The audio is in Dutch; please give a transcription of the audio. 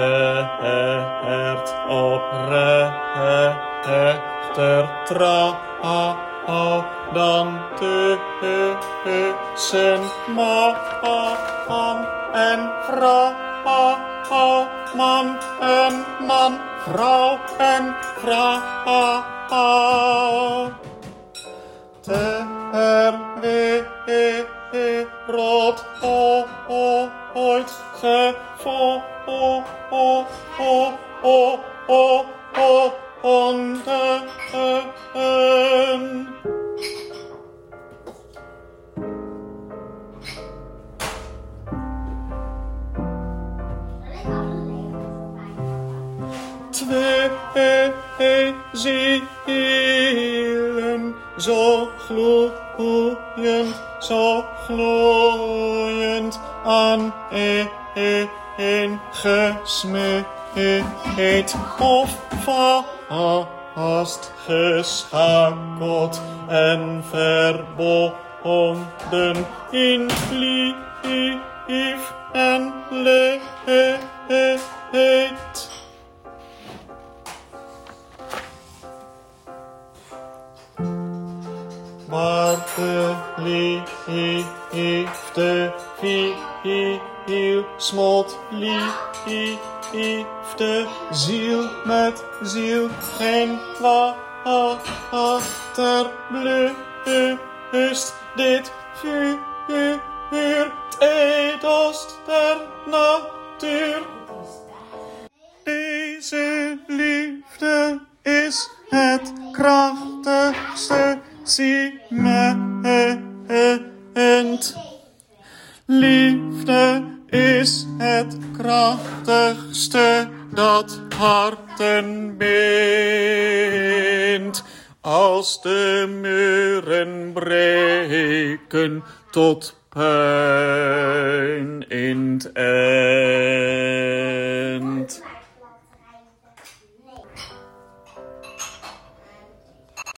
werd oprechter dan tussen man en vrouw, man en man, vrouw en vrouw. Ter wereld ooit gevonden. Twee zielen, zo gloeiend aan een gesmeed of vast geschakeld en verbonden in lief en leed. Maar de liefde viel, smolt liefde, ziel met ziel, geen water blust dit vuur, edelst der natuur. Deze liefde is het krachtigste cement. Liefde is het krachtigste dat harten bindt. Als de muren breken tot puin in het eind.